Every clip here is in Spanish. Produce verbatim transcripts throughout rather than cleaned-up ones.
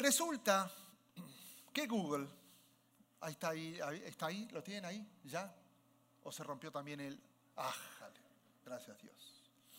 Resulta que Google, ahí está ahí, ahí, está ahí, ¿lo tienen ahí ya? ¿O se rompió también el...? ¡Ájale! Gracias a Dios.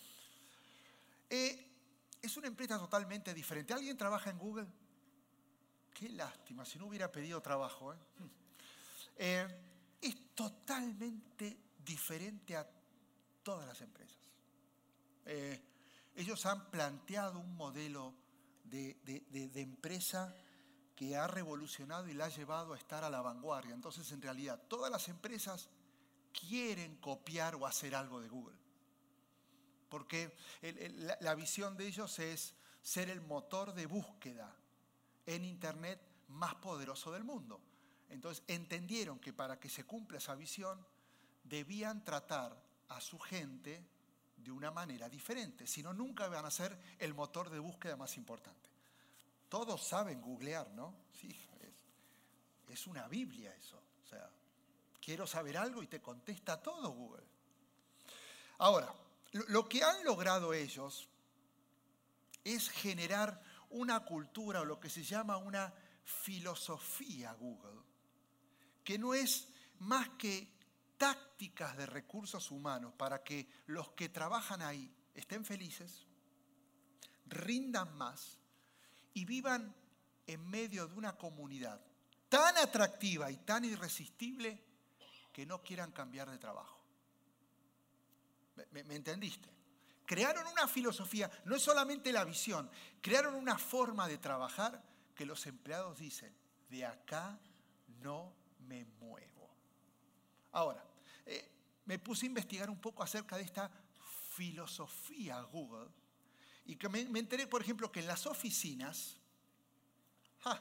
Eh, es una empresa totalmente diferente. ¿Alguien trabaja en Google? Qué lástima, si no hubiera pedido trabajo. ¿eh? Eh, es totalmente diferente a todas las empresas. Eh, ellos han planteado un modelo de, de, de, de empresa que ha revolucionado y la ha llevado a estar a la vanguardia. Entonces, en realidad, todas las empresas quieren copiar o hacer algo de Google. Porque el, el, la, la visión de ellos es ser el motor de búsqueda en Internet más poderoso del mundo. Entonces, entendieron que para que se cumpla esa visión, debían tratar a su gente de una manera diferente. Si no, nunca van a ser el motor de búsqueda más importante. Todos saben googlear, ¿no? Sí, es, es una Biblia eso. O sea, quiero saber algo y te contesta todo Google. Ahora, lo, lo que han logrado ellos es generar una cultura o lo que se llama una filosofía Google, que no es más que tácticas de recursos humanos para que los que trabajan ahí estén felices, rindan más y vivan en medio de una comunidad tan atractiva y tan irresistible que no quieran cambiar de trabajo. ¿Me, me entendiste? Crearon una filosofía, no es solamente la visión, crearon una forma de trabajar que los empleados dicen, de acá no me muevo. Ahora, eh, me puse a investigar un poco acerca de esta filosofía Google y que me, me enteré, por ejemplo, que en las oficinas ¡ja!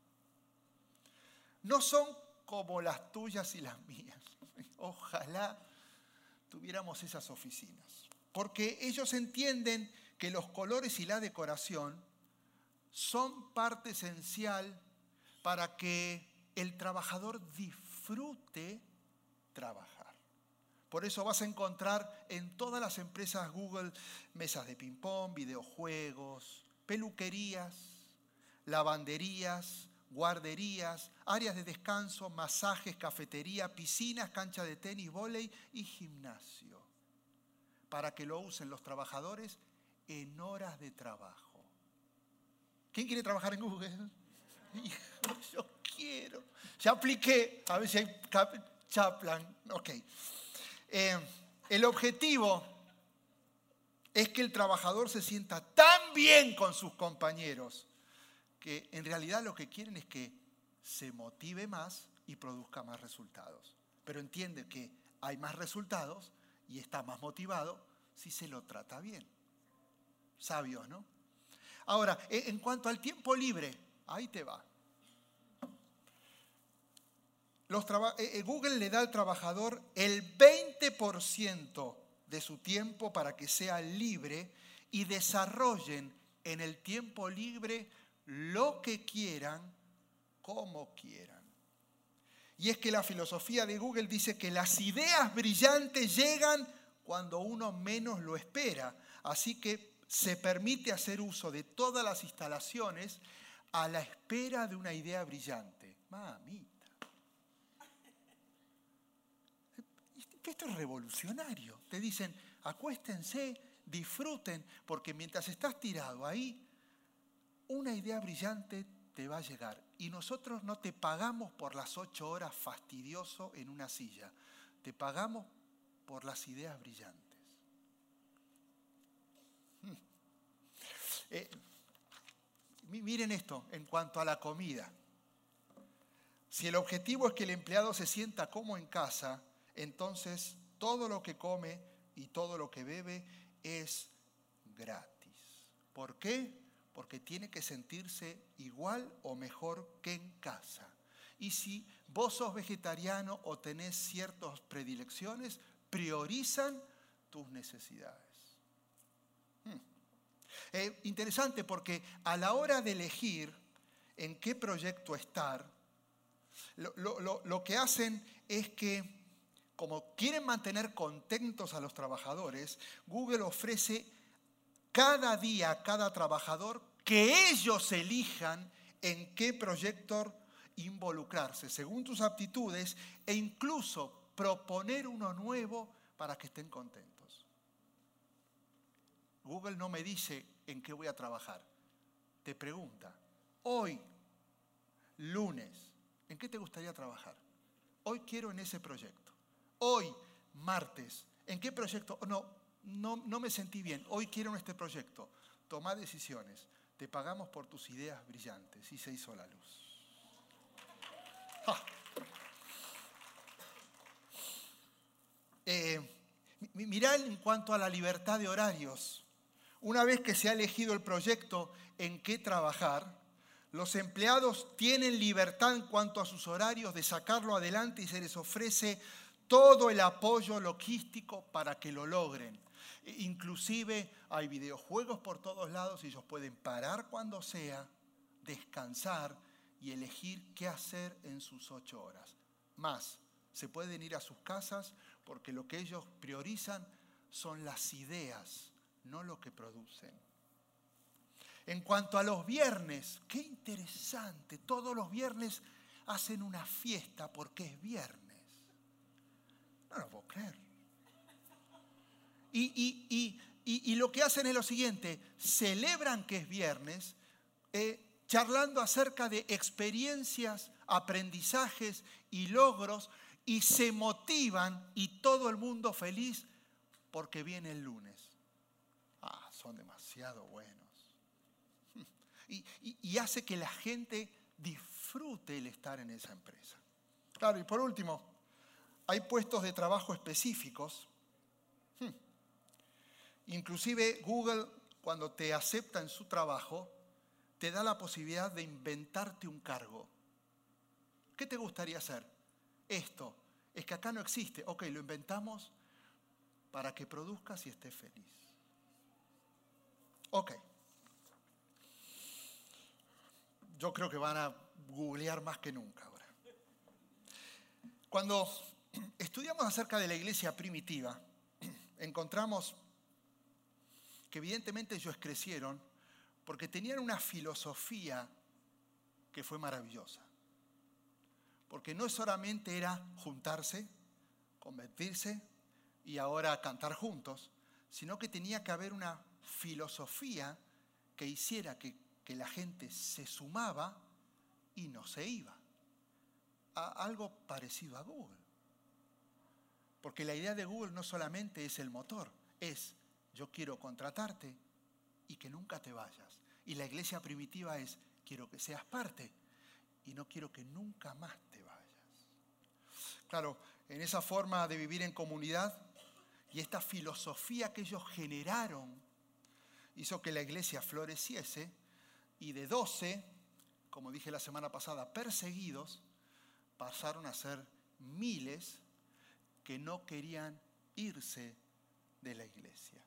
no son como las tuyas y las mías. Ojalá tuviéramos esas oficinas. Porque ellos entienden que los colores y la decoración son parte esencial para que el trabajador disfrute trabajar. Por eso vas a encontrar en todas las empresas Google mesas de ping-pong, videojuegos, peluquerías, lavanderías, guarderías, áreas de descanso, masajes, cafetería, piscinas, cancha de tenis, vóley y gimnasio, para que lo usen los trabajadores en horas de trabajo. ¿Quién quiere trabajar en Google? Hijo, yo quiero. Ya apliqué, a ver si hay Kaplan. Ok. Eh, el objetivo es que el trabajador se sienta tan bien con sus compañeros que en realidad lo que quieren es que se motive más y produzca más resultados. Pero entiende que hay más resultados y está más motivado si se lo trata bien. Sabios, ¿no? Ahora, en cuanto al tiempo libre, ahí te va. Los traba- Google le da al trabajador el veinte por ciento de su tiempo para que sea libre y desarrollen en el tiempo libre lo que quieran, como quieran. Y es que la filosofía de Google dice que las ideas brillantes llegan cuando uno menos lo espera. Así que se permite hacer uso de todas las instalaciones a la espera de una idea brillante. Mamita. Esto es revolucionario. Te dicen, acuéstense, disfruten, porque mientras estás tirado ahí, una idea brillante te va a llegar. Y nosotros no te pagamos por las ocho horas fastidioso en una silla. Te pagamos por las ideas brillantes. Eh, miren esto en cuanto a la comida. Si el objetivo es que el empleado se sienta como en casa, entonces todo lo que come y todo lo que bebe es gratis. ¿Por qué? Porque tiene que sentirse igual o mejor que en casa. Y si vos sos vegetariano o tenés ciertas predilecciones, priorizan tus necesidades. Hmm. Eh, interesante porque a la hora de elegir en qué proyecto estar, lo, lo, lo, lo que hacen es que, como quieren mantener contentos a los trabajadores, Google ofrece cada día a cada trabajador que ellos elijan en qué proyecto involucrarse según tus aptitudes e incluso proponer uno nuevo para que estén contentos. Google no me dice en qué voy a trabajar. Te pregunta, hoy, lunes, ¿en qué te gustaría trabajar? Hoy quiero en ese proyecto. Hoy, martes, ¿en qué proyecto? No, no, no me sentí bien. Hoy quiero en este proyecto. Toma decisiones. Te pagamos por tus ideas brillantes. Y se hizo la luz. ¡Ja! Eh, mirá en cuanto a la libertad de horarios. Una vez que se ha elegido el proyecto en qué trabajar, los empleados tienen libertad en cuanto a sus horarios de sacarlo adelante y se les ofrece todo el apoyo logístico para que lo logren. Inclusive hay videojuegos por todos lados y ellos pueden parar cuando sea, descansar y elegir qué hacer en sus ocho horas. Más, se pueden ir a sus casas porque lo que ellos priorizan son las ideas, no lo que producen. En cuanto a los viernes, qué interesante, todos los viernes hacen una fiesta porque es viernes. No lo puedo creer. Y, y, y, y, y lo que hacen es lo siguiente, celebran que es viernes, eh, charlando acerca de experiencias, aprendizajes y logros, y se motivan y todo el mundo feliz porque viene el lunes. Ah, son demasiado buenos. Y, y, y hace que la gente disfrute el estar en esa empresa. Claro, y por último, hay puestos de trabajo específicos. Hmm. Inclusive Google, cuando te acepta en su trabajo, te da la posibilidad de inventarte un cargo. ¿Qué te gustaría hacer? Esto, es que acá no existe. Ok, lo inventamos para que produzcas y estés feliz. Ok. Yo creo que van a googlear más que nunca ahora. Cuando estudiamos acerca de la iglesia primitiva, encontramos que evidentemente ellos crecieron porque tenían una filosofía que fue maravillosa. Porque no solamente era juntarse, convertirse y ahora cantar juntos, sino que tenía que haber una filosofía que hiciera que, que la gente se sumaba y no se iba. A algo parecido a Google. Porque la idea de Google no solamente es el motor, es yo quiero contratarte y que nunca te vayas. Y la iglesia primitiva es quiero que seas parte y no quiero que nunca más te vayas. Claro, en esa forma de vivir en comunidad y esta filosofía que ellos generaron hizo que la iglesia floreciese y de doce, como dije la semana pasada, perseguidos, pasaron a ser miles que no querían irse de la iglesia.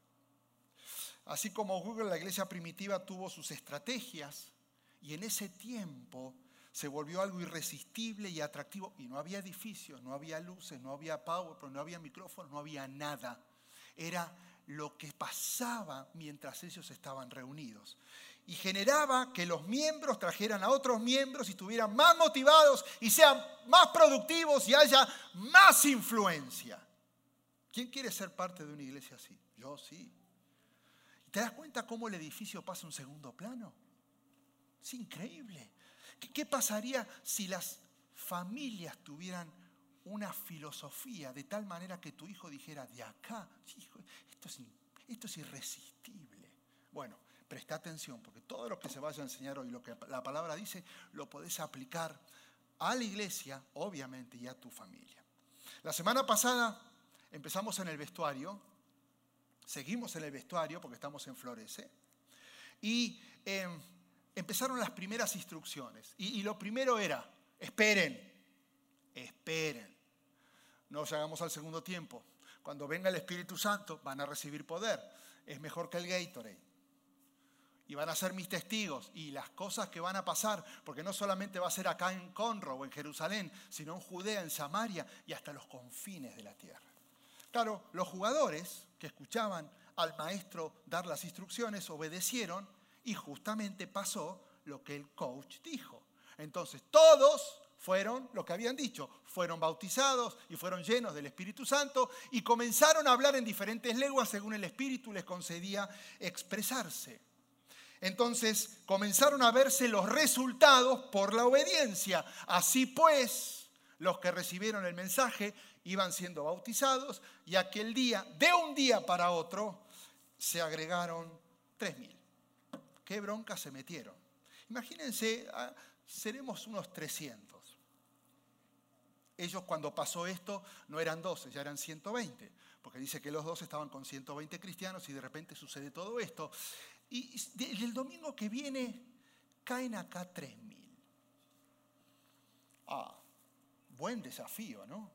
Así como Google, la iglesia primitiva tuvo sus estrategias y en ese tiempo se volvió algo irresistible y atractivo. Y no había edificios, no había luces, no había PowerPoint, no había micrófonos, no había nada. Era lo que pasaba mientras ellos estaban reunidos. Y generaba que los miembros trajeran a otros miembros y estuvieran más motivados y sean más productivos y haya más influencia. ¿Quién quiere ser parte de una iglesia así? Yo sí. ¿Te das cuenta cómo el edificio pasa a un segundo plano? Es increíble. ¿Qué, qué pasaría si las familias tuvieran una filosofía de tal manera que tu hijo dijera, de acá, hijo, esto es, esto es irresistible? Bueno, presta atención, porque todo lo que se vaya a enseñar hoy, lo que la palabra dice, lo podés aplicar a la iglesia, obviamente, y a tu familia. La semana pasada empezamos en el vestuario, seguimos en el vestuario porque estamos en Florece, y eh, empezaron las primeras instrucciones. Y, y lo primero era, esperen, esperen. No llegamos al segundo tiempo. Cuando venga el Espíritu Santo van a recibir poder. Es mejor que el Gatorade. Y van a ser mis testigos. Y las cosas que van a pasar, porque no solamente va a ser acá en Conroe o en Jerusalén, sino en Judea, en Samaria y hasta los confines de la tierra. Claro, los jugadores que escuchaban al maestro dar las instrucciones obedecieron y justamente pasó lo que el coach dijo. Entonces todos fueron lo que habían dicho, fueron bautizados y fueron llenos del Espíritu Santo y comenzaron a hablar en diferentes lenguas según el Espíritu les concedía expresarse. Entonces comenzaron a verse los resultados por la obediencia. Así pues, los que recibieron el mensaje iban siendo bautizados y aquel día, de un día para otro, se agregaron tres mil. ¿Qué bronca se metieron? Imagínense, seremos unos trescientos. Ellos cuando pasó esto no eran doce, ya eran ciento veinte, porque dice que los dos estaban con ciento veinte cristianos y de repente sucede todo esto. Y el domingo que viene caen acá tres mil. Ah, buen desafío, ¿no?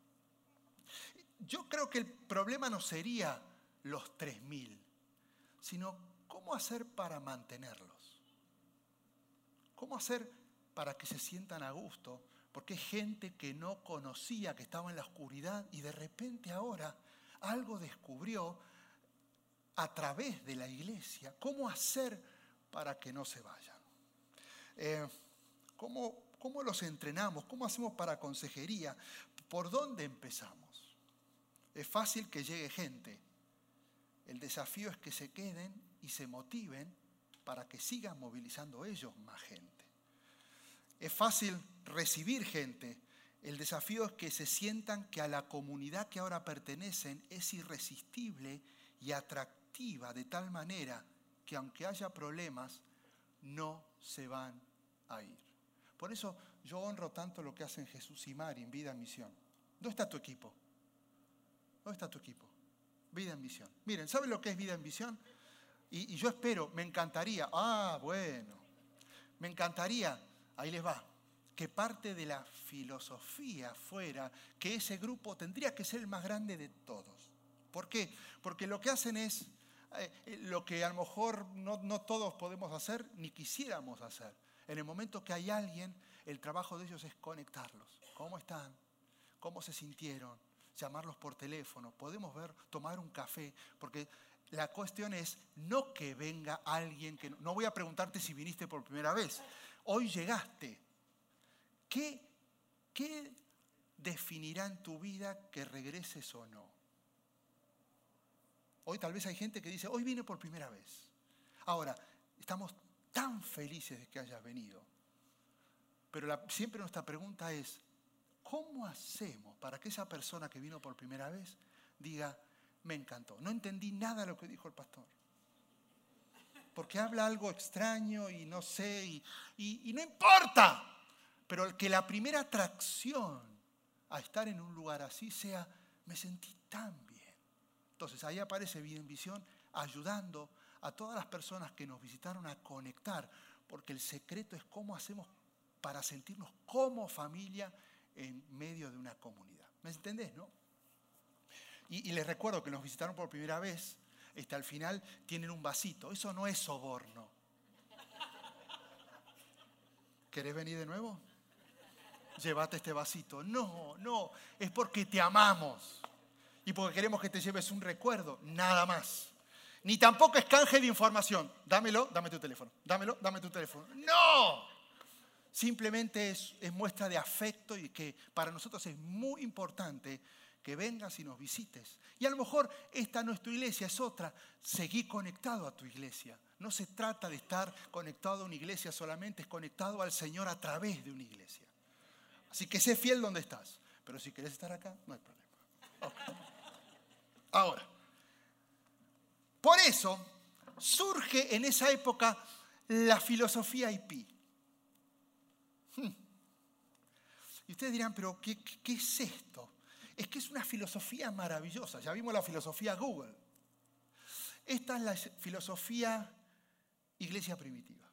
Yo creo que el problema no sería los tres mil, sino cómo hacer para mantenerlos. ¿Cómo hacer para que se sientan a gusto? Porque es gente que no conocía, que estaba en la oscuridad y de repente ahora algo descubrió a través de la iglesia. ¿Cómo hacer para que no se vayan? Eh, ¿cómo, ¿Cómo los entrenamos? ¿Cómo hacemos para consejería? ¿Por dónde empezamos? Es fácil que llegue gente. El desafío es que se queden y se motiven para que sigan movilizando ellos más gente. Es fácil recibir gente. El desafío es que se sientan que a la comunidad que ahora pertenecen es irresistible y atractiva de tal manera que aunque haya problemas, no se van a ir. Por eso yo honro tanto lo que hacen Jesús y Mari en Vida en Misión. ¿Dónde está tu equipo? ¿Dónde está tu equipo? Vida en Misión. Miren, ¿saben lo que es Vida en Misión? Y, y yo espero, me encantaría, ah, bueno, me encantaría, ahí les va, que parte de la filosofía fuera que ese grupo tendría que ser el más grande de todos. ¿Por qué? Porque lo que hacen es eh, lo que a lo mejor no, no todos podemos hacer ni quisiéramos hacer. En el momento que hay alguien, el trabajo de ellos es conectarlos. ¿Cómo están? ¿Cómo se sintieron? Llamarlos por teléfono. Podemos ver, tomar un café, porque la cuestión es no que venga alguien que... No voy a preguntarte si viniste por primera vez. Hoy llegaste. ¿Qué, qué definirá en tu vida que regreses o no? Hoy tal vez hay gente que dice, hoy vine por primera vez. Ahora, estamos tan felices de que hayas venido. Pero la, siempre nuestra pregunta es, ¿cómo hacemos para que esa persona que vino por primera vez diga, me encantó? No entendí nada de lo que dijo el pastor. Porque habla algo extraño y no sé, y, y, y no importa. Pero que la primera atracción a estar en un lugar así sea, me sentí tan bien. Entonces ahí aparece Vida en Visión ayudando a todas las personas que nos visitaron a conectar, porque el secreto es cómo hacemos para sentirnos como familia en medio de una comunidad. ¿Me entendés, no? Y, y les recuerdo que nos visitaron por primera vez, este, al final tienen un vasito. Eso no es soborno. ¿Querés venir de nuevo? Llévate este vasito. No, no, es porque te amamos y porque queremos que te lleves un recuerdo, nada más. Ni tampoco es canje de información. Dámelo, dame tu teléfono. Dámelo, dame tu teléfono. ¡No! Simplemente es, es muestra de afecto y que para nosotros es muy importante que vengas y nos visites. Y a lo mejor esta no es tu iglesia, es otra. Seguí conectado a tu iglesia. No se trata de estar conectado a una iglesia solamente, es conectado al Señor a través de una iglesia. Así que sé fiel donde estás. Pero si querés estar acá, no hay problema. Okay. Ahora, por eso surge en esa época la filosofía hippie. Hmm. Y ustedes dirán, pero ¿qué, qué, qué es esto? Es que es una filosofía maravillosa. Ya vimos la filosofía Google. Esta es la filosofía iglesia primitiva.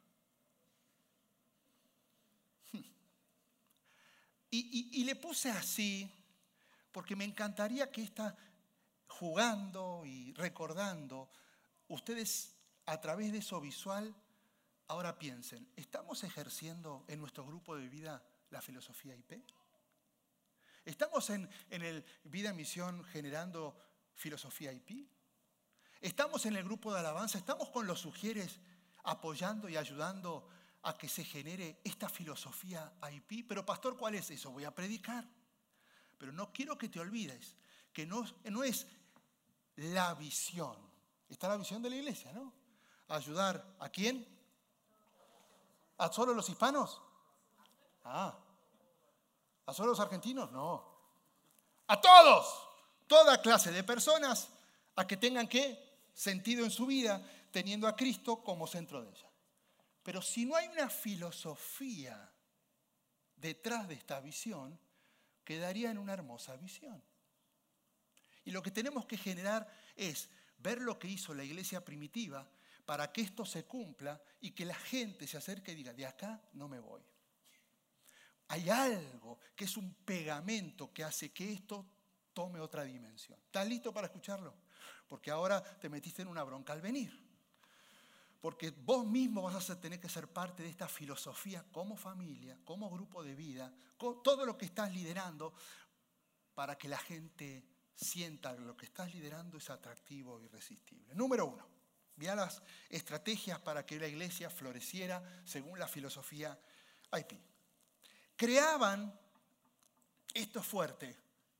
Hmm. Y, y, y le puse así porque me encantaría que esta, jugando y recordando, ustedes a través de eso visual, ahora piensen, ¿estamos ejerciendo en nuestro grupo de vida la filosofía I P? ¿Estamos en, en el Vida en Misión generando filosofía I P? ¿Estamos en el grupo de alabanza? ¿Estamos con los sugieres apoyando y ayudando a que se genere esta filosofía I P. Pero pastor, ¿cuál es eso? Voy a predicar. Pero no quiero que te olvides que no, no es la visión. Está la visión de la iglesia, ¿no? ¿Ayudar a quién? ¿A solo los hispanos? Ah. ¿A solo los argentinos? No. A todos. Toda clase de personas a que tengan ¿qué? Sentido en su vida, teniendo a Cristo como centro de ella. Pero si no hay una filosofía detrás de esta visión, quedaría en una hermosa visión. Y lo que tenemos que generar es ver lo que hizo la iglesia primitiva para que esto se cumpla y que la gente se acerque y diga, de acá no me voy. Hay algo que es un pegamento que hace que esto tome otra dimensión. ¿Estás listo para escucharlo? Porque ahora te metiste en una bronca al venir. Porque vos mismo vas a tener que ser parte de esta filosofía como familia, como grupo de vida, con todo lo que estás liderando para que la gente sienta que lo que estás liderando es atractivo e irresistible. Número uno, mira las estrategias para que la iglesia floreciera según la filosofía I P. Creaban, esto es fuerte,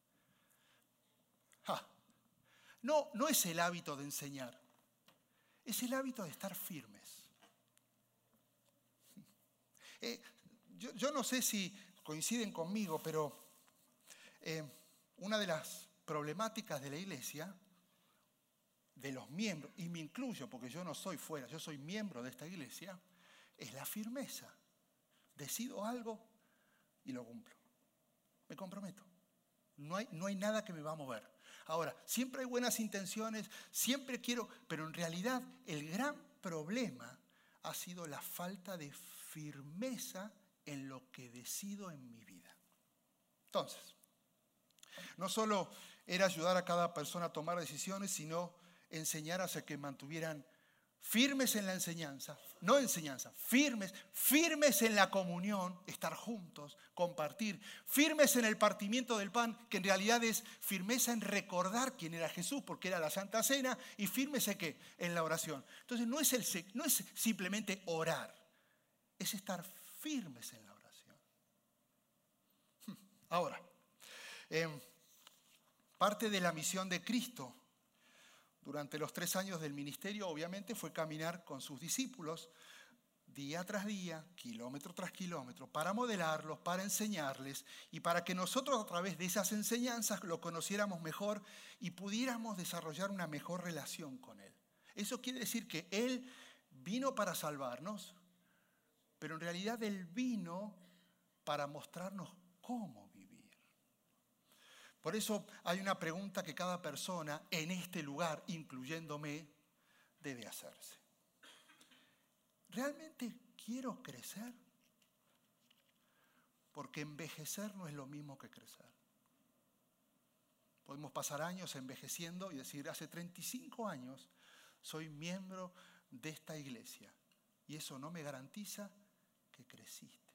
ja, no, no es el hábito de enseñar, es el hábito de estar firmes. Eh, yo, yo no sé si coinciden conmigo, pero eh, una de las problemáticas de la iglesia, de los miembros, y me incluyo porque yo no soy fuera, yo soy miembro de esta iglesia, es la firmeza. Decido algo y lo cumplo. Me comprometo. No hay, no hay nada que me va a mover. Ahora, siempre hay buenas intenciones, siempre quiero, pero en realidad el gran problema ha sido la falta de firmeza en lo que decido en mi vida. Entonces, no solo era ayudar a cada persona a tomar decisiones, sino enseñar a que mantuvieran firmes en la enseñanza, no enseñanza, firmes, firmes en la comunión, estar juntos, compartir, firmes en el partimiento del pan, que en realidad es firmeza en recordar quién era Jesús, porque era la Santa Cena, y firmes en qué, en la oración. Entonces no es, el, no es simplemente orar, es estar firmes en la oración. Ahora, eh, parte de la misión de Cristo durante los tres años del ministerio, obviamente, fue caminar con sus discípulos día tras día, kilómetro tras kilómetro, para modelarlos, para enseñarles y para que nosotros a través de esas enseñanzas lo conociéramos mejor y pudiéramos desarrollar una mejor relación con Él. Eso quiere decir que Él vino para salvarnos, pero en realidad Él vino para mostrarnos cómo vivir. Por eso hay una pregunta que cada persona en este lugar, incluyéndome, debe hacerse. ¿Realmente quiero crecer? Porque envejecer no es lo mismo que crecer. Podemos pasar años envejeciendo y decir, hace treinta y cinco años soy miembro de esta iglesia y eso no me garantiza que creciste.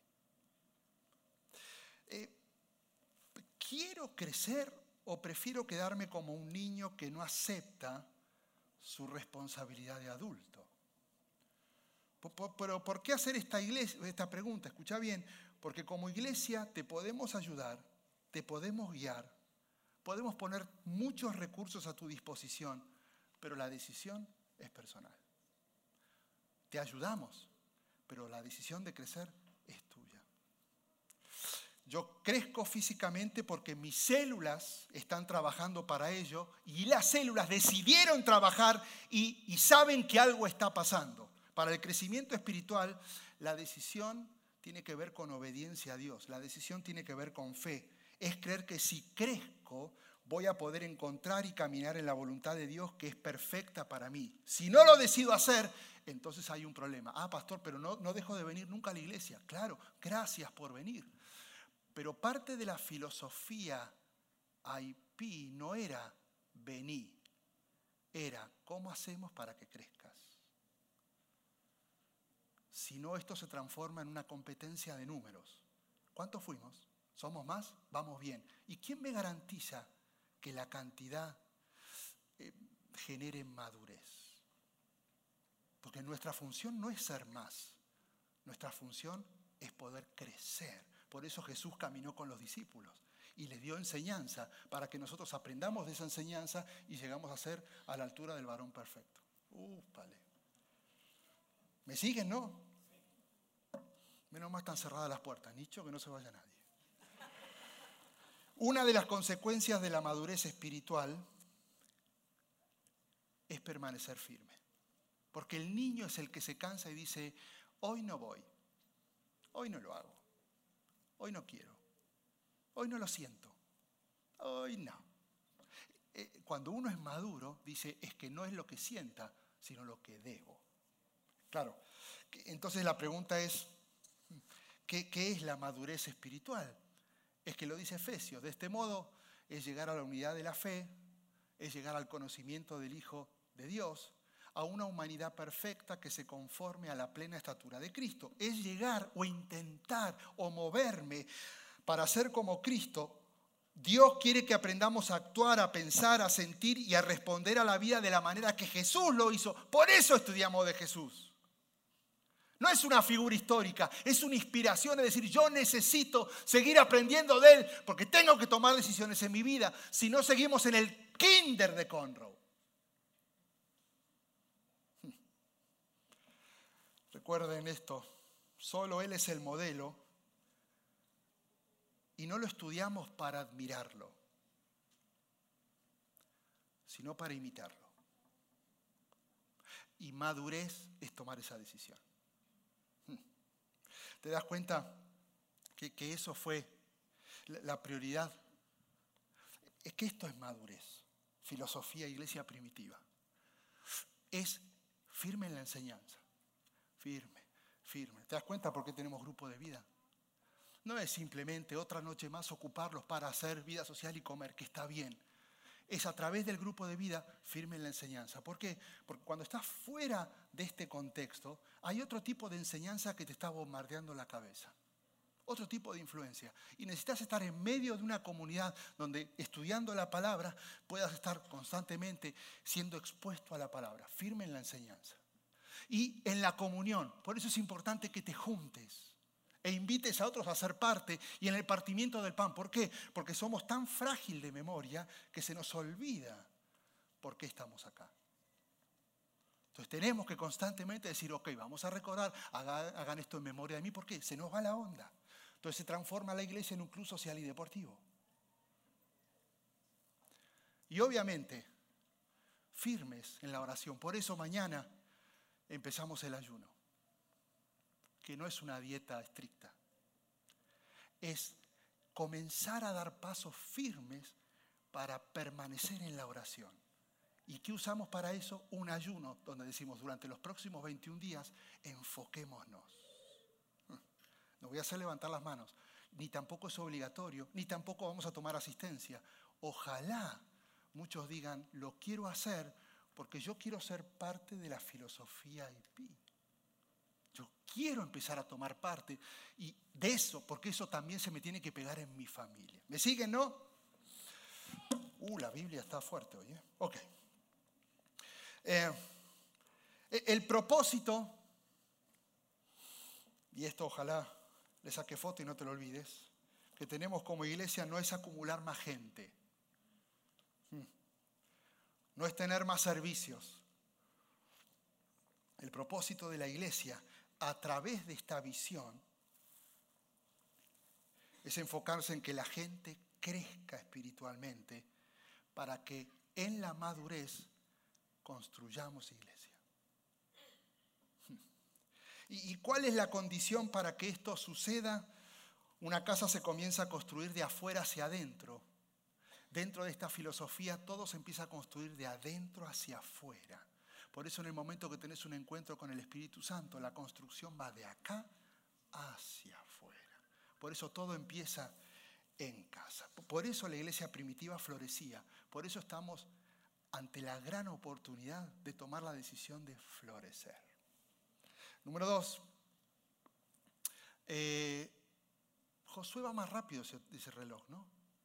Eh, ¿Quiero crecer o prefiero quedarme como un niño que no acepta su responsabilidad de adulto? Pero ¿por qué hacer esta, iglesia, esta pregunta? Escucha bien, porque como iglesia te podemos ayudar, te podemos guiar, podemos poner muchos recursos a tu disposición, pero la decisión es personal. Te ayudamos, pero la decisión de crecer es tuya. Yo crezco físicamente porque mis células están trabajando para ello y las células decidieron trabajar y, y saben que algo está pasando. Para el crecimiento espiritual, la decisión tiene que ver con obediencia a Dios. La decisión tiene que ver con fe. Es creer que si crezco, voy a poder encontrar y caminar en la voluntad de Dios que es perfecta para mí. Si no lo decido hacer, entonces hay un problema. Ah, pastor, pero no, no dejo de venir nunca a la iglesia. Claro, gracias por venir. Pero parte de la filosofía I P no era vení, era cómo hacemos para que crezcas. Si no, esto se transforma en una competencia de números. ¿Cuántos fuimos? ¿Somos más? Vamos bien. ¿Y quién me garantiza que la cantidad eh, genere madurez? Porque nuestra función no es ser más. Nuestra función es poder crecer. Por eso Jesús caminó con los discípulos y les dio enseñanza para que nosotros aprendamos de esa enseñanza y llegamos a ser a la altura del varón perfecto. Úpale. ¿Me siguen, no? Menos mal están cerradas las puertas. Nicho, que no se vaya nadie. Una de las consecuencias de la madurez espiritual es permanecer firme. Porque el niño es el que se cansa y dice, hoy no voy, hoy no lo hago, hoy no quiero, hoy no lo siento, hoy no. Cuando uno es maduro, dice, es que no es lo que sienta, sino lo que debo. Claro, entonces la pregunta es, ¿qué, qué es la madurez espiritual? Es que lo dice Efesios, de este modo es llegar a la unidad de la fe, es llegar al conocimiento del Hijo de Dios, a una humanidad perfecta que se conforme a la plena estatura de Cristo. Es llegar o intentar o moverme para ser como Cristo. Dios quiere que aprendamos a actuar, a pensar, a sentir y a responder a la vida de la manera que Jesús lo hizo. Por eso estudiamos de Jesús. No es una figura histórica, es una inspiración, es decir, yo necesito seguir aprendiendo de Él porque tengo que tomar decisiones en mi vida. Si no, seguimos en el kinder de Conroe. Recuerden esto, solo Él es el modelo y no lo estudiamos para admirarlo, sino para imitarlo. Y madurez es tomar esa decisión. ¿Te das cuenta que, que eso fue la, la prioridad? Es que esto es madurez, filosofía, iglesia primitiva. Es firme en la enseñanza. Firme, firme. ¿Te das cuenta por qué tenemos grupo de vida? No es simplemente otra noche más ocuparlos para hacer vida social y comer, que está bien. Es a través del grupo de vida firme en la enseñanza. ¿Por qué? Porque cuando estás fuera de este contexto, hay otro tipo de enseñanza que te está bombardeando la cabeza. Otro tipo de influencia. Y necesitas estar en medio de una comunidad donde, estudiando la palabra, puedas estar constantemente siendo expuesto a la palabra, firme en la enseñanza. Y en la comunión, por eso es importante que te juntes e invites a otros a ser parte y en el partimiento del pan. ¿Por qué? Porque somos tan frágil de memoria que se nos olvida por qué estamos acá. Entonces tenemos que constantemente decir, ok, vamos a recordar, hagan, hagan esto en memoria de mí. ¿Por qué? Se nos va la onda. Entonces se transforma la iglesia en un club social y deportivo. Y obviamente, firmes en la oración. Por eso mañana empezamos el ayuno, que no es una dieta estricta. Es comenzar a dar pasos firmes para permanecer en la oración. ¿Y qué usamos para eso? Un ayuno, donde decimos durante los próximos veintiún días, enfoquémonos. No voy a hacer levantar las manos, ni tampoco es obligatorio, ni tampoco vamos a tomar asistencia. Ojalá muchos digan, lo quiero hacer porque yo quiero ser parte de la filosofía I P. Yo quiero empezar a tomar parte y de eso, porque eso también se me tiene que pegar en mi familia. ¿Me siguen, no? Uh, la Biblia está fuerte hoy, ¿eh? Ok. Eh, el propósito, y esto ojalá le saque foto y no te lo olvides, que tenemos como iglesia no es acumular más gente, no es tener más servicios. El propósito de la iglesia a través de esta visión es enfocarse en que la gente crezca espiritualmente para que en la madurez construyamos iglesia. ¿Y cuál es la condición para que esto suceda? Una casa se comienza a construir de afuera hacia adentro. Dentro de esta filosofía todo se empieza a construir de adentro hacia afuera. Por eso en el momento que tenés un encuentro con el Espíritu Santo, la construcción va de acá hacia afuera. Por eso todo empieza en casa. Por eso la iglesia primitiva florecía. Por eso estamos ante la gran oportunidad de tomar la decisión de florecer. Número dos. Eh, Josué va más rápido, dice el reloj, ¿no?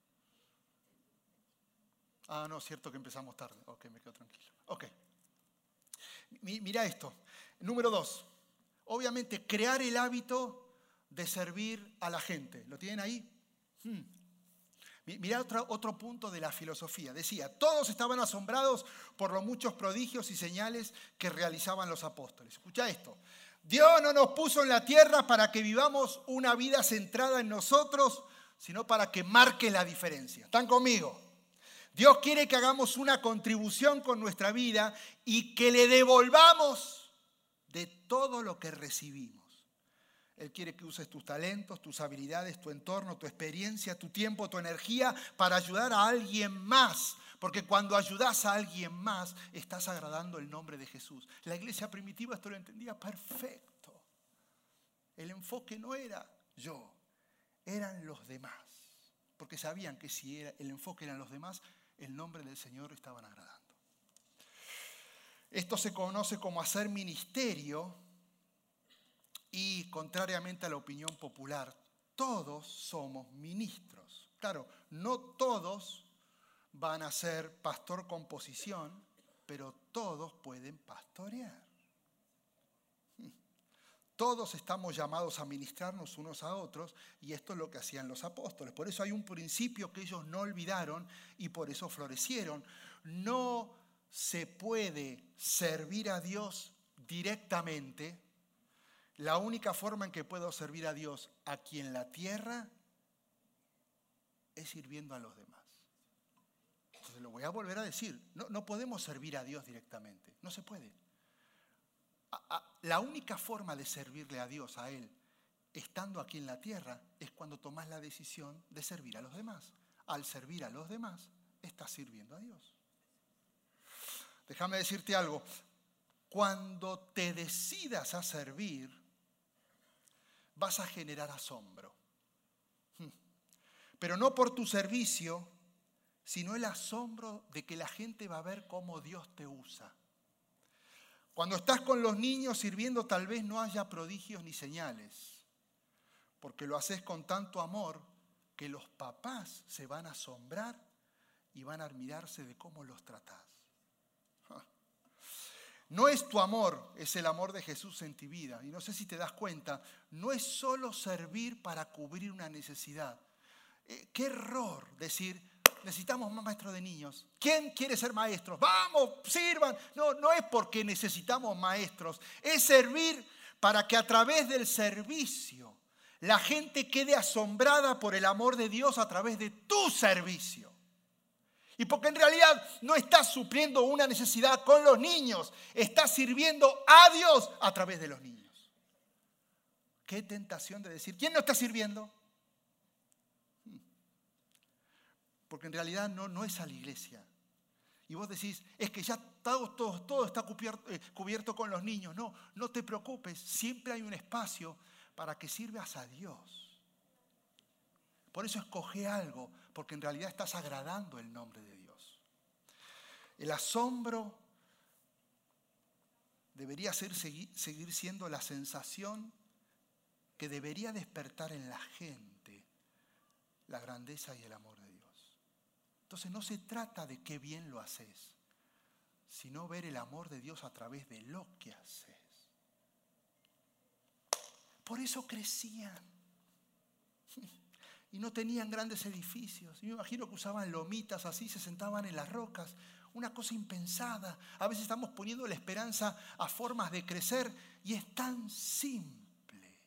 Ah, no, es cierto que empezamos tarde. Ok, me quedo tranquilo. Ok. Mira esto. Número dos. Obviamente, crear el hábito de servir a la gente. ¿Lo tienen ahí? Hmm. Mirá otro, otro punto de la filosofía. Decía, todos estaban asombrados por los muchos prodigios y señales que realizaban los apóstoles. Escucha esto. Dios no nos puso en la tierra para que vivamos una vida centrada en nosotros, sino para que marque la diferencia. ¿Están conmigo? Dios quiere que hagamos una contribución con nuestra vida y que le devolvamos de todo lo que recibimos. Él quiere que uses tus talentos, tus habilidades, tu entorno, tu experiencia, tu tiempo, tu energía para ayudar a alguien más. Porque cuando ayudas a alguien más, estás agradando el nombre de Jesús. La iglesia primitiva esto lo entendía perfecto. El enfoque no era yo, eran los demás. Porque sabían que si era, el enfoque eran los demás, el nombre del Señor estaban agradando. Esto se conoce como hacer ministerio y, contrariamente a la opinión popular, todos somos ministros. Claro, no todos van a ser pastor con posición, pero todos pueden pastorear. Todos estamos llamados a ministrarnos unos a otros y esto es lo que hacían los apóstoles. Por eso hay un principio que ellos no olvidaron y por eso florecieron. No se puede servir a Dios directamente. La única forma en que puedo servir a Dios aquí en la tierra es sirviendo a los demás. Entonces lo voy a volver a decir. No, no podemos servir a Dios directamente. No se puede. La única forma de servirle a Dios, a Él, estando aquí en la tierra, es cuando tomas la decisión de servir a los demás. Al servir a los demás, estás sirviendo a Dios. Déjame decirte algo. Cuando te decidas a servir, vas a generar asombro. Pero no por tu servicio, sino el asombro de que la gente va a ver cómo Dios te usa. Cuando estás con los niños sirviendo, tal vez no haya prodigios ni señales, porque lo haces con tanto amor que los papás se van a asombrar y van a admirarse de cómo los tratás. No es tu amor, es el amor de Jesús en tu vida. Y no sé si te das cuenta, no es solo servir para cubrir una necesidad. Eh, qué error decir, necesitamos más maestros de niños. ¿Quién quiere ser maestros? ¡Vamos, sirvan! No, no es porque necesitamos maestros. Es servir para que a través del servicio la gente quede asombrada por el amor de Dios a través de tu servicio. Y porque en realidad no estás supliendo una necesidad con los niños, estás sirviendo a Dios a través de los niños. Qué tentación de decir, ¿quién no está sirviendo? Porque en realidad no, no es a la iglesia. Y vos decís, es que ya todo, todo, todo está cubierto, eh, cubierto con los niños. No, no te preocupes, siempre hay un espacio para que sirvas a Dios. Por eso escoge algo, porque en realidad estás agradando el nombre de Dios. El asombro debería ser, seguir siendo la sensación que debería despertar en la gente la grandeza y el amor de Dios. Entonces no se trata de qué bien lo haces, sino ver el amor de Dios a través de lo que haces. Por eso crecían. Y no tenían grandes edificios. Y me imagino que usaban lomitas así, se sentaban en las rocas. Una cosa impensada. A veces estamos poniendo la esperanza a formas de crecer y es tan simple.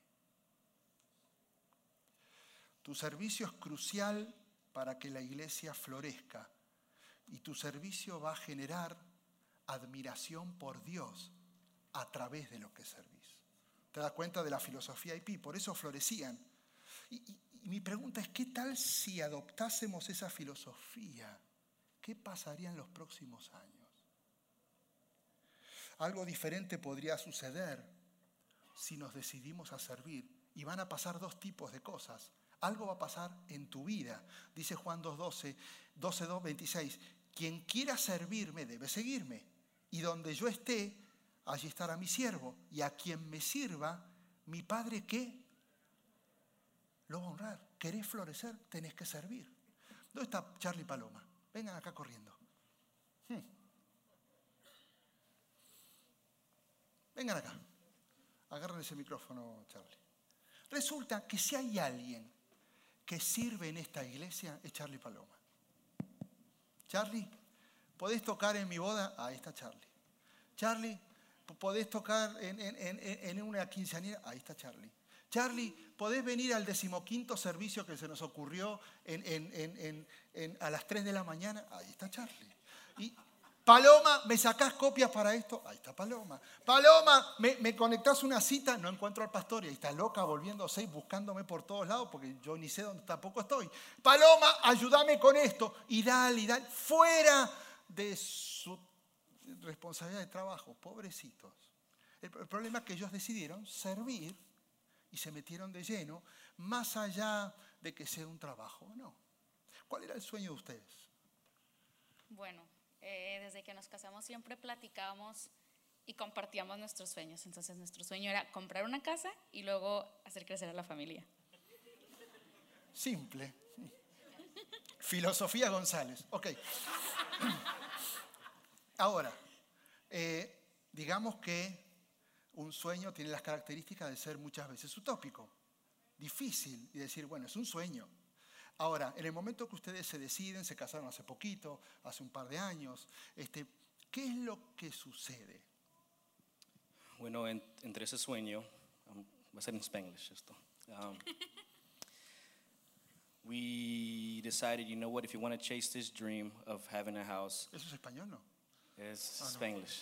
Tu servicio es crucial para que la iglesia florezca. Y tu servicio va a generar admiración por Dios a través de lo que servís. ¿Te das cuenta de la filosofía I P I? Por eso florecían. Y, y, y mi pregunta es, ¿qué tal si adoptásemos esa filosofía? ¿Qué pasaría en los próximos años? Algo diferente podría suceder si nos decidimos a servir. Y van a pasar dos tipos de cosas. Algo va a pasar en tu vida. Dice Juan dos doce, doce dos veintiséis. Quien quiera servirme debe seguirme. Y donde yo esté, allí estará mi siervo. Y a quien me sirva, mi Padre, ¿qué? Lo va a honrar. ¿Querés florecer? Tenés que servir. ¿Dónde está Charlie Paloma? Vengan acá corriendo. Hmm. Vengan acá. Agarren ese micrófono, Charlie. Resulta que si hay alguien que sirve en esta iglesia, es Charlie Paloma. Charlie, ¿podés tocar en mi boda? Ahí está Charlie. Charlie, ¿podés tocar en, en, en, en una quinceañera? Ahí está Charlie. Charlie, ¿podés venir al decimoquinto servicio que se nos ocurrió en, en, en, en, en, a las tres de la mañana? Ahí está Charlie. Y Paloma, ¿me sacás copias para esto? Ahí está Paloma. Paloma, ¿me, me conectás una cita? No encuentro al pastor y ahí está loca volviéndose y buscándome por todos lados porque yo ni sé dónde tampoco estoy. Paloma, ayúdame con esto. Y dale, y dale. Fuera de su responsabilidad de trabajo, pobrecitos. El, el problema es que ellos decidieron servir y se metieron de lleno, más allá de que sea un trabajo o no. ¿Cuál era el sueño de ustedes? Bueno, eh, desde que nos casamos siempre platicábamos y compartíamos nuestros sueños. Entonces nuestro sueño era comprar una casa y luego hacer crecer a la familia. Simple. Filosofía González. Ok. Ahora, eh, digamos que un sueño tiene las características de ser muchas veces utópico, difícil y decir, bueno, es un sueño. Ahora, en el momento que ustedes se deciden, se casaron hace poquito, hace un par de años, este, ¿qué es lo que sucede? Bueno, en, entre ese sueño, um, va a ser en Spanglish esto. Um, we decided, you know what, if you want to chase this dream of having a house. ¿Eso es español, no? Es Ah, no. Spanglish.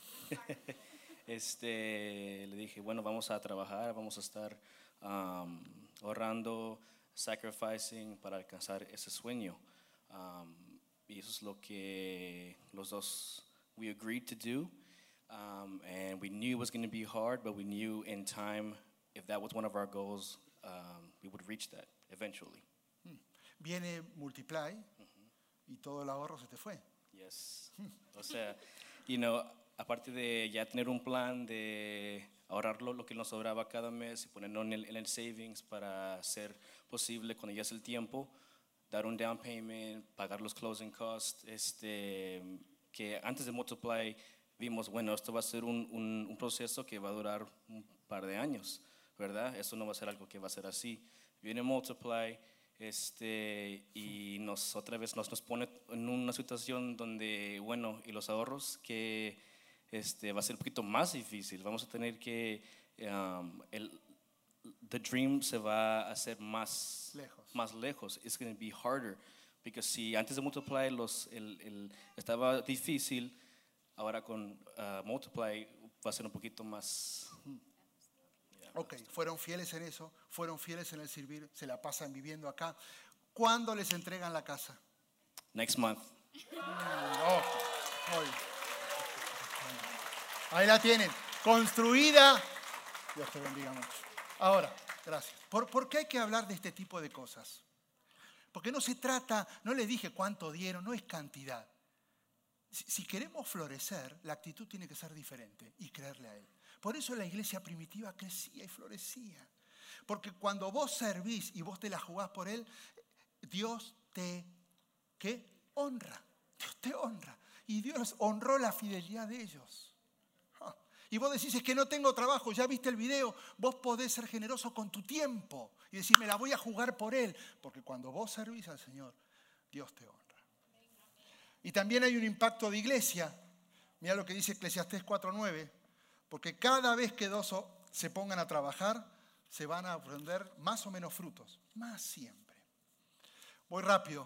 Este, le dije, bueno, vamos a trabajar, vamos a estar um, ahorrando, sacrificing para alcanzar ese sueño. Um, y eso es lo que los dos, we agreed to do. Um, and we knew it was going to be hard, but we knew in time, if that was one of our goals, um, we would reach that eventually. Hmm. Viene Multiply y todo el ahorro se te fue. Yes. O sea, you know, aparte de ya tener un plan de ahorrarlo lo que nos sobraba cada mes y ponerlo en el, en el savings para hacer posible cuando ya es el tiempo, dar un down payment, pagar los closing costs, este, que antes de Multiply vimos, bueno, esto va a ser un, un, un proceso que va a durar un par de años, ¿verdad? Esto no va a ser algo que va a ser así. Viene Multiply, este, y nos otra vez nos, nos pone en una situación donde, bueno, y los ahorros que este, va a ser un poquito más difícil. Vamos a tener que, um, el, the dream se va a hacer más lejos. Más lejos. It's going to be harder. Because si antes de Multiply los, el, el, estaba difícil, ahora con uh, Multiply va a ser un poquito más. Yeah, ok, fueron fieles en eso, fueron fieles en el servir, se la pasan viviendo acá. ¿Cuándo les entregan la casa? Next month. Oh, hoy. Ahí la tienen, construida. Dios te bendiga mucho. Ahora, gracias. ¿Por, ¿Por qué hay que hablar de este tipo de cosas? Porque no se trata, no les dije cuánto dieron, no es cantidad. Si, si queremos florecer, la actitud tiene que ser diferente y creerle a Él. Por eso la iglesia primitiva crecía y florecía. Porque cuando vos servís y vos te la jugás por Él, Dios te ¿qué? honra. Dios te honra. Y Dios honró la fidelidad de ellos. Y vos decís, es que no tengo trabajo, ya viste el video, vos podés ser generoso con tu tiempo y decir, me la voy a jugar por Él. Porque cuando vos servís al Señor, Dios te honra. Y también hay un impacto de iglesia. Mira lo que dice Eclesiastés cuatro nueve. Porque cada vez que dos se pongan a trabajar, se van a aprender más o menos frutos. Más siempre. Voy rápido.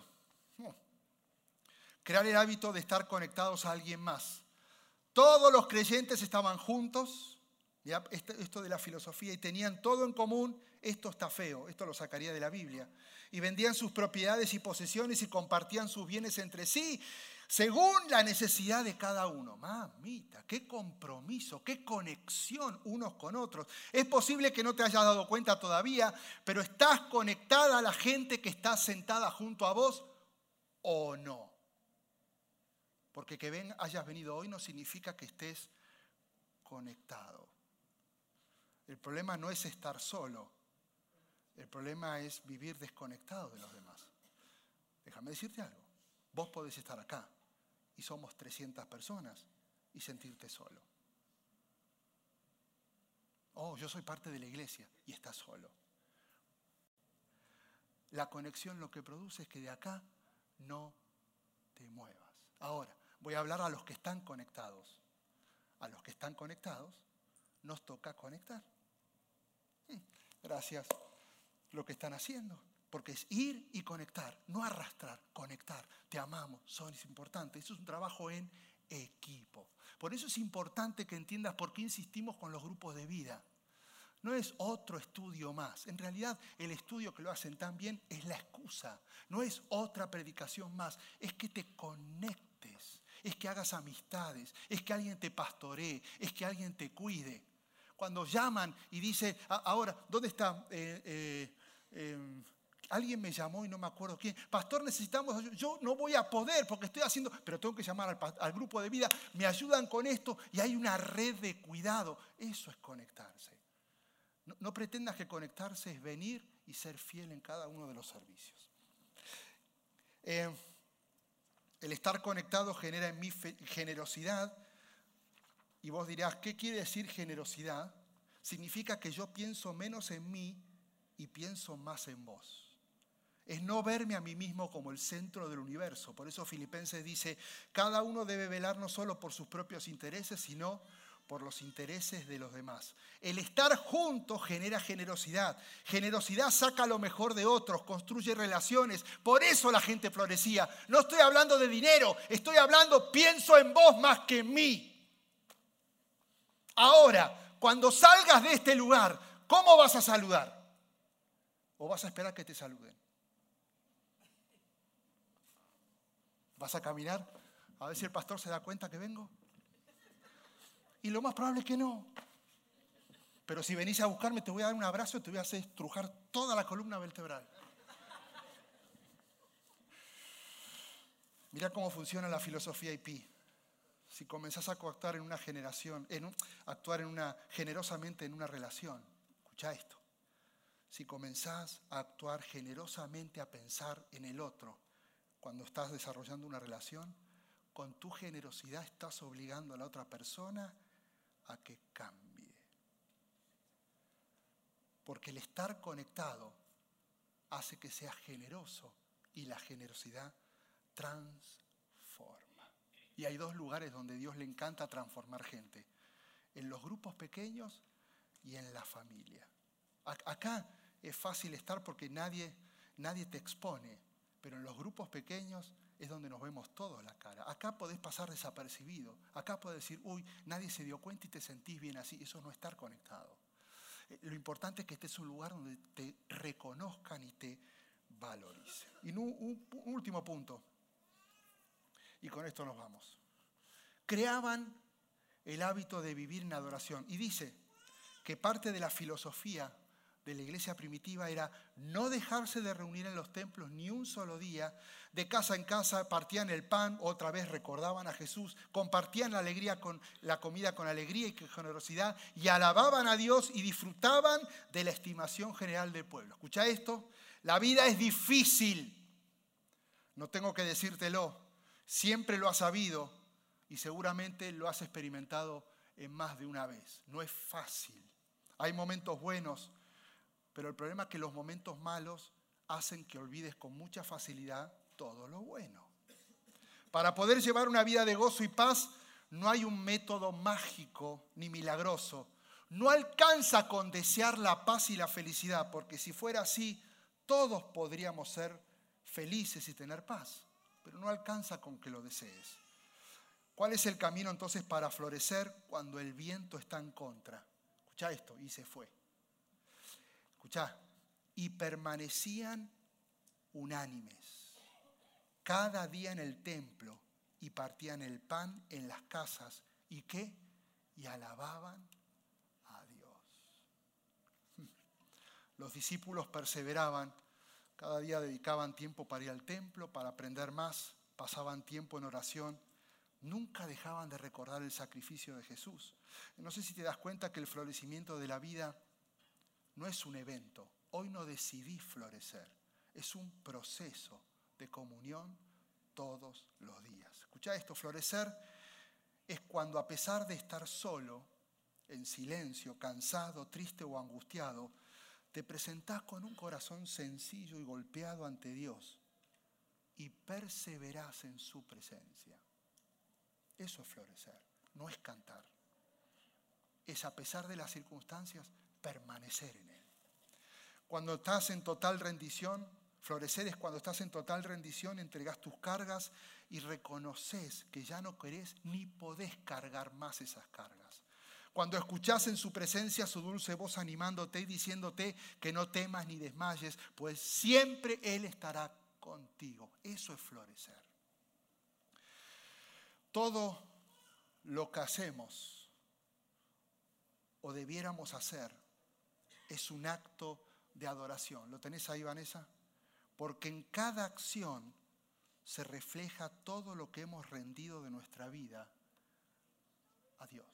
Crear el hábito de estar conectados a alguien más. Todos los creyentes estaban juntos, ¿ya? Esto de la filosofía, y tenían todo en común. Esto está feo, esto lo sacaría de la Biblia. Y vendían sus propiedades y posesiones y compartían sus bienes entre sí, según la necesidad de cada uno. Mamita, qué compromiso, qué conexión unos con otros. Es posible que no te hayas dado cuenta todavía, pero ¿estás conectada a la gente que está sentada junto a vos o no? Porque que ven, hayas venido hoy no significa que estés conectado. El problema no es estar solo. El problema es vivir desconectado de los demás. Déjame decirte algo. Vos podés estar acá y somos trescientas personas y sentirte solo. Oh, yo soy parte de la iglesia y estás solo. La conexión lo que produce es que de acá no te muevas. Ahora, voy a hablar a los que están conectados. A los que están conectados nos toca conectar. Gracias lo que están haciendo. Porque es ir y conectar, no arrastrar, conectar. Te amamos, sois importante. Eso es un trabajo en equipo. Por eso es importante que entiendas por qué insistimos con los grupos de vida. No es otro estudio más. En realidad, el estudio que lo hacen tan bien es la excusa. No es otra predicación más. Es que te conectes. Es que hagas amistades. Es que alguien te pastoree. Es que alguien te cuide. Cuando llaman y dice, ahora, ¿dónde está? Eh, eh, eh, Alguien me llamó y no me acuerdo quién. Pastor, necesitamos, yo no voy a poder porque estoy haciendo, pero tengo que llamar al, al grupo de vida. Me ayudan con esto y hay una red de cuidado. Eso es conectarse. No, no pretendas que conectarse es venir y ser fiel en cada uno de los servicios. Eh, el estar conectado genera en mí fe, generosidad. Y vos dirás, ¿qué quiere decir generosidad? Significa que yo pienso menos en mí y pienso más en vos. Es no verme a mí mismo como el centro del universo. Por eso Filipenses dice, cada uno debe velar no solo por sus propios intereses, sino por los intereses de los demás. El estar juntos genera generosidad. Generosidad saca lo mejor de otros, construye relaciones. Por eso la gente florecía. No estoy hablando de dinero, estoy hablando, pienso en vos más que en mí. Ahora, cuando salgas de este lugar, ¿cómo vas a saludar? ¿O vas a esperar que te saluden? ¿Vas a caminar? A ver si el pastor se da cuenta que vengo. Y lo más probable es que no. Pero si venís a buscarme, te voy a dar un abrazo y te voy a hacer estrujar toda la columna vertebral. Mira cómo funciona la filosofía I P I. Si comenzás a actuar en una generación, en un, actuar en una, generosamente en una relación, escucha esto. Si comenzás a actuar generosamente, a pensar en el otro, cuando estás desarrollando una relación, con tu generosidad estás obligando a la otra persona a que cambie. Porque el estar conectado hace que seas generoso y la generosidad transforma. Y hay dos lugares donde Dios le encanta transformar gente. En los grupos pequeños y en la familia. Acá es fácil estar porque nadie, nadie te expone. Pero en los grupos pequeños es donde nos vemos todos la cara. Acá podés pasar desapercibido. Acá podés decir, uy, nadie se dio cuenta y te sentís bien así. Eso no es estar conectado. Lo importante es que estés en un lugar donde te reconozcan y te valoricen. Y un, un, un último punto. Y con esto nos vamos. Creaban el hábito de vivir en adoración. Y dice que parte de la filosofía de la iglesia primitiva era no dejarse de reunir en los templos ni un solo día. De casa en casa partían el pan, otra vez recordaban a Jesús, compartían la alegría con la comida con alegría y con generosidad y alababan a Dios y disfrutaban de la estimación general del pueblo. ¿Escucha esto? La vida es difícil. No tengo que decírtelo. Siempre lo has sabido y seguramente lo has experimentado en más de una vez. No es fácil. Hay momentos buenos, pero el problema es que los momentos malos hacen que olvides con mucha facilidad todo lo bueno. Para poder llevar una vida de gozo y paz, no hay un método mágico ni milagroso. No alcanza con desear la paz y la felicidad, porque si fuera así, todos podríamos ser felices y tener paz. Pero no alcanza con que lo desees. ¿Cuál es el camino entonces para florecer cuando el viento está en contra? Escucha esto, y se fue. Escuchá, y permanecían unánimes, cada día en el templo, y partían el pan en las casas, ¿y qué? Y alababan a Dios. Los discípulos perseveraban, cada día dedicaban tiempo para ir al templo, para aprender más, pasaban tiempo en oración, nunca dejaban de recordar el sacrificio de Jesús. No sé si te das cuenta que el florecimiento de la vida no es un evento. Hoy no decidí florecer. Es un proceso de comunión todos los días. Escuchá esto, florecer es cuando a pesar de estar solo, en silencio, cansado, triste o angustiado, te presentás con un corazón sencillo y golpeado ante Dios y perseverás en su presencia. Eso es florecer, no es cantar. Es, a pesar de las circunstancias, permanecer en Él. Cuando estás en total rendición, florecer es cuando estás en total rendición, entregás tus cargas y reconoces que ya no querés ni podés cargar más esas cargas. Cuando escuchás en su presencia su dulce voz animándote y diciéndote que no temas ni desmayes, pues siempre Él estará contigo. Eso es florecer. Todo lo que hacemos o debiéramos hacer es un acto de adoración. ¿Lo tenés ahí, Vanessa? Porque en cada acción se refleja todo lo que hemos rendido de nuestra vida a Dios.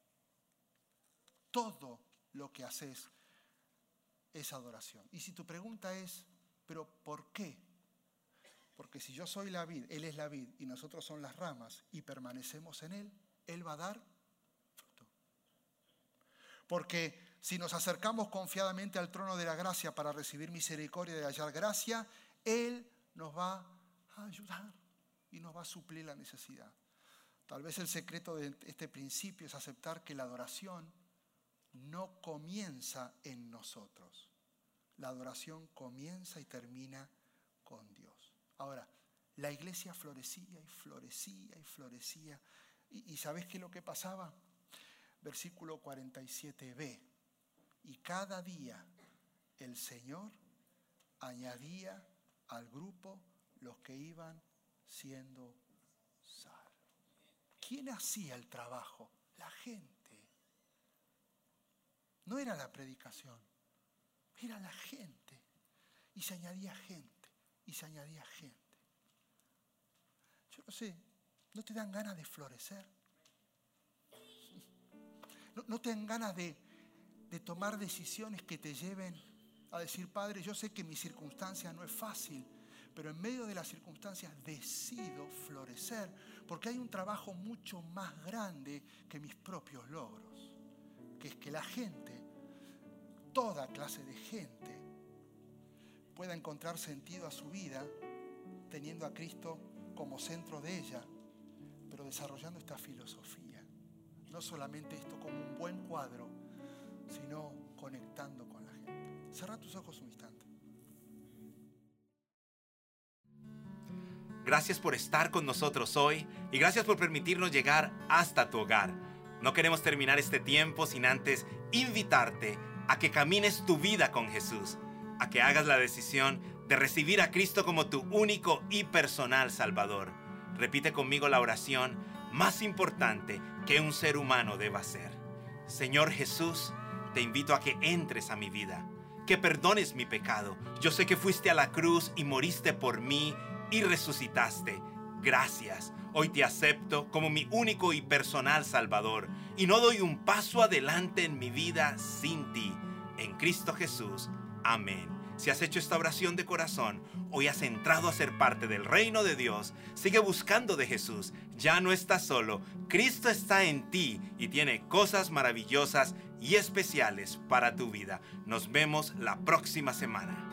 Todo lo que haces es adoración. Y si tu pregunta es, ¿pero por qué? Porque si yo soy la vid, Él es la vid y nosotros somos las ramas y permanecemos en Él, Él va a dar fruto. Porque si nos acercamos confiadamente al trono de la gracia para recibir misericordia y hallar gracia, Él nos va a ayudar y nos va a suplir la necesidad. Tal vez el secreto de este principio es aceptar que la adoración no comienza en nosotros. La adoración comienza y termina con Dios. Ahora, la iglesia florecía y florecía y florecía. ¿Y, y sabés qué es lo que pasaba? Versículo cuarenta y siete b. Y cada día el Señor añadía al grupo los que iban siendo salvos. ¿Quién hacía el trabajo? La gente. No era la predicación, era la gente. Y se añadía gente, y se añadía gente. Yo no sé, ¿no te dan ganas de florecer? ¿No, no te dan ganas de, de tomar decisiones que te lleven a decir, Padre, yo sé que mi circunstancia no es fácil, pero en medio de las circunstancias decido florecer, porque hay un trabajo mucho más grande que mis propios logros, que es que la gente, toda clase de gente, pueda encontrar sentido a su vida teniendo a Cristo como centro de ella, pero desarrollando esta filosofía. No solamente esto como un buen cuadro, sino conectando con la gente. Cerrá tus ojos un instante. Gracias por estar con nosotros hoy y gracias por permitirnos llegar hasta tu hogar. No queremos terminar este tiempo sin antes invitarte a que camines tu vida con Jesús, a que hagas la decisión de recibir a Cristo como tu único y personal Salvador. Repite conmigo la oración más importante que un ser humano deba hacer. Señor Jesús, te invito a que entres a mi vida, que perdones mi pecado. Yo sé que fuiste a la cruz y moriste por mí y resucitaste. Gracias. Hoy te acepto como mi único y personal Salvador y no doy un paso adelante en mi vida sin ti. En Cristo Jesús. Amén. Si has hecho esta oración de corazón, hoy has entrado a ser parte del reino de Dios. Sigue buscando de Jesús. Ya no estás solo. Cristo está en ti y tiene cosas maravillosas y especiales para tu vida. Nos vemos la próxima semana.